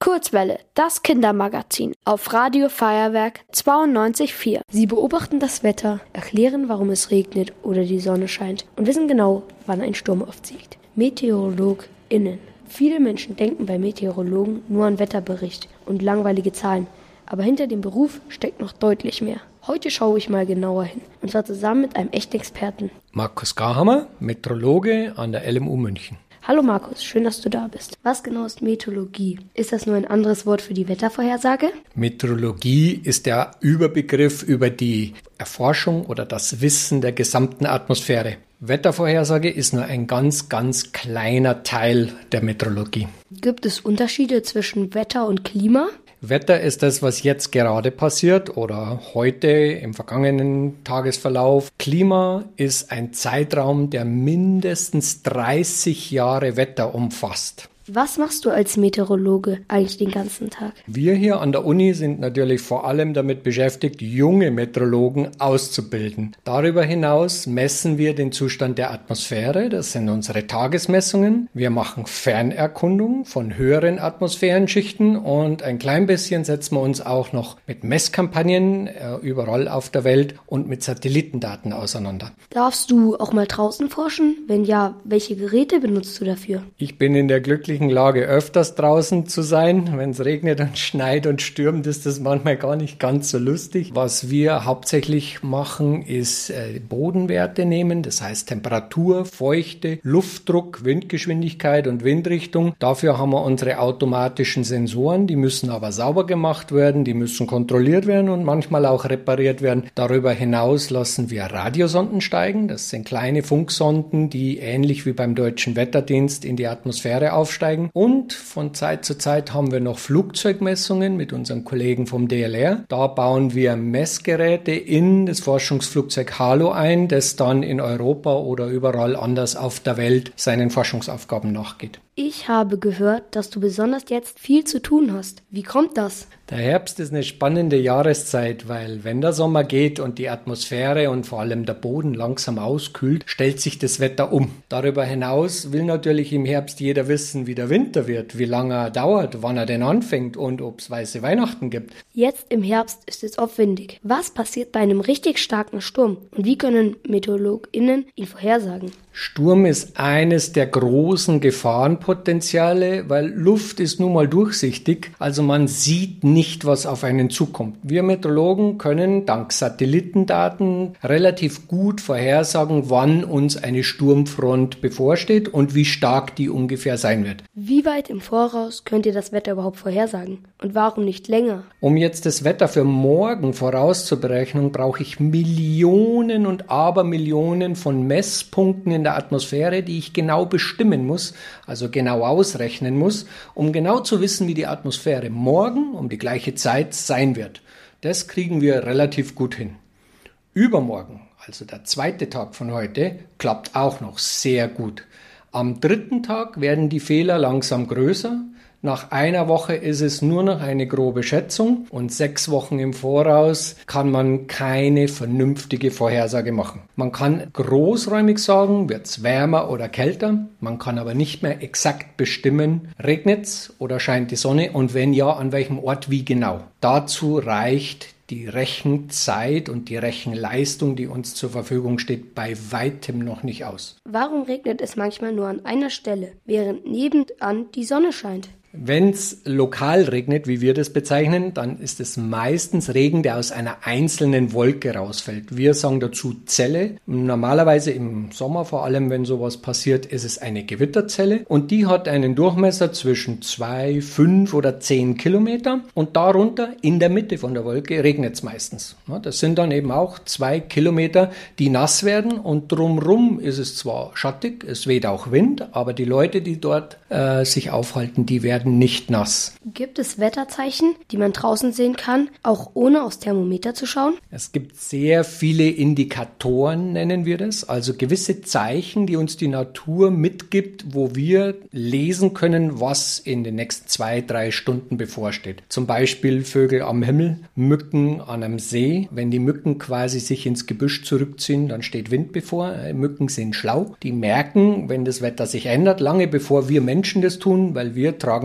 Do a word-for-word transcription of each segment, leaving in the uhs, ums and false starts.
Kurzwelle, das Kindermagazin auf Radio Feuerwerk zweiundneunzig Komma vier. Sie beobachten das Wetter, erklären, warum es regnet oder die Sonne scheint und wissen genau, wann ein Sturm aufzieht. MeteorologInnen. Viele Menschen denken bei Meteorologen nur an Wetterbericht und langweilige Zahlen, aber hinter dem Beruf steckt noch deutlich mehr. Heute schaue ich mal genauer hin, und zwar zusammen mit einem echten Experten. Markus Garhammer, Meteorologe an der L M U München. Hallo Markus, schön, dass du da bist. Was genau ist Meteorologie? Ist das nur ein anderes Wort für die Wettervorhersage? Meteorologie ist der Überbegriff über die Erforschung oder das Wissen der gesamten Atmosphäre. Wettervorhersage ist nur ein ganz, ganz kleiner Teil der Meteorologie. Gibt es Unterschiede zwischen Wetter und Klima? Wetter ist das, was jetzt gerade passiert oder heute im vergangenen Tagesverlauf. Klima ist ein Zeitraum, der mindestens dreißig Jahre Wetter umfasst. Was machst du als Meteorologe eigentlich den ganzen Tag? Wir hier an der Uni sind natürlich vor allem damit beschäftigt, junge Meteorologen auszubilden. Darüber hinaus messen wir den Zustand der Atmosphäre, das sind unsere Tagesmessungen. Wir machen Fernerkundung von höheren Atmosphärenschichten und ein klein bisschen setzen wir uns auch noch mit Messkampagnen äh, überall auf der Welt und mit Satellitendaten auseinander. Darfst du auch mal draußen forschen? Wenn ja, welche Geräte benutzt du dafür? Ich bin in der glücklichen Lage, öfters draußen zu sein. Wenn es regnet und schneit und stürmt, ist das manchmal gar nicht ganz so lustig. Was wir hauptsächlich machen, ist äh, Bodenwerte nehmen, das heißt Temperatur, Feuchte, Luftdruck, Windgeschwindigkeit und Windrichtung. Dafür haben wir unsere automatischen Sensoren, die müssen aber sauber gemacht werden, die müssen kontrolliert werden und manchmal auch repariert werden. Darüber hinaus lassen wir Radiosonden steigen. Das sind kleine Funksonden, die ähnlich wie beim Deutschen Wetterdienst in die Atmosphäre aufsteigen. Und von Zeit zu Zeit haben wir noch Flugzeugmessungen mit unseren Kollegen vom D L R. Da bauen wir Messgeräte in das Forschungsflugzeug Halo ein, das dann in Europa oder überall anders auf der Welt seinen Forschungsaufgaben nachgeht. Ich habe gehört, dass du besonders jetzt viel zu tun hast. Wie kommt das? Der Herbst ist eine spannende Jahreszeit, weil wenn der Sommer geht und die Atmosphäre und vor allem der Boden langsam auskühlt, stellt sich das Wetter um. Darüber hinaus will natürlich im Herbst jeder wissen, wie der Winter wird, wie lange er dauert, wann er denn anfängt und ob es weiße Weihnachten gibt. Jetzt im Herbst ist es oft windig. Was passiert bei einem richtig starken Sturm und wie können MeteorologInnen ihn vorhersagen? Sturm ist eines der großen Gefahrenpotenziale, weil Luft ist nun mal durchsichtig, also man sieht nicht, was auf einen zukommt. Wir Meteorologen können dank Satellitendaten relativ gut vorhersagen, wann uns eine Sturmfront bevorsteht und wie stark die ungefähr sein wird. Wie weit im Voraus könnt ihr das Wetter überhaupt vorhersagen? Und warum nicht länger? Um jetzt das Wetter für morgen vorauszuberechnen, brauche ich Millionen und Abermillionen von Messpunkten in der Atmosphäre, die ich genau bestimmen muss, also genau ausrechnen muss, um genau zu wissen, wie die Atmosphäre morgen um die gleiche Zeit sein wird. Das kriegen wir relativ gut hin. Übermorgen, also der zweite Tag von heute, klappt auch noch sehr gut. Am dritten Tag werden die Fehler langsam größer. Nach einer Woche ist es nur noch eine grobe Schätzung und sechs Wochen im Voraus kann man keine vernünftige Vorhersage machen. Man kann großräumig sagen, wird es wärmer oder kälter, man kann aber nicht mehr exakt bestimmen, regnet es oder scheint die Sonne und wenn ja, an welchem Ort wie genau. Dazu reicht die Rechenzeit und die Rechenleistung, die uns zur Verfügung steht, bei weitem noch nicht aus. Warum regnet es manchmal nur an einer Stelle, während nebenan die Sonne scheint? Wenn es lokal regnet, wie wir das bezeichnen, dann ist es meistens Regen, der aus einer einzelnen Wolke rausfällt. Wir sagen dazu Zelle. Normalerweise im Sommer, vor allem wenn sowas passiert, ist es eine Gewitterzelle und die hat einen Durchmesser zwischen zwei, fünf oder zehn Kilometer und darunter in der Mitte von der Wolke regnet es meistens. Das sind dann eben auch zwei Kilometer, die nass werden und drumrum ist es zwar schattig, es weht auch Wind, aber die Leute, die dort äh, sich aufhalten, die werden nicht nass. Gibt es Wetterzeichen, die man draußen sehen kann, auch ohne aufs Thermometer zu schauen? Es gibt sehr viele Indikatoren, nennen wir das, also gewisse Zeichen, die uns die Natur mitgibt, wo wir lesen können, was in den nächsten zwei, drei Stunden bevorsteht. Zum Beispiel Vögel am Himmel, Mücken an einem See. Wenn die Mücken quasi sich ins Gebüsch zurückziehen, dann steht Wind bevor. Mücken sind schlau. Die merken, wenn das Wetter sich ändert, lange bevor wir Menschen das tun, weil wir tragen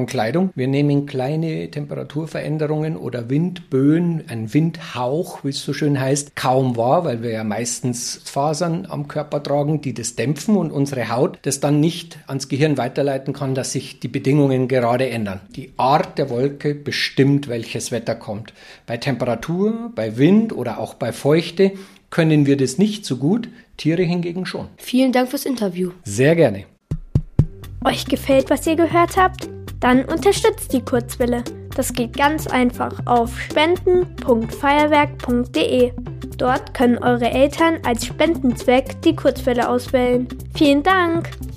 Kleidung. Wir nehmen kleine Temperaturveränderungen oder Windböen, ein Windhauch, wie es so schön heißt, kaum wahr, weil wir ja meistens Fasern am Körper tragen, die das dämpfen und unsere Haut das dann nicht ans Gehirn weiterleiten kann, dass sich die Bedingungen gerade ändern. Die Art der Wolke bestimmt, welches Wetter kommt. Bei Temperatur, bei Wind oder auch bei Feuchte können wir das nicht so gut, Tiere hingegen schon. Vielen Dank fürs Interview. Sehr gerne. Euch gefällt, was ihr gehört habt? Dann unterstützt die Kurzwelle. Das geht ganz einfach auf spenden punkt feuerwerk punkt de. Dort können eure Eltern als Spendenzweck die Kurzwelle auswählen. Vielen Dank!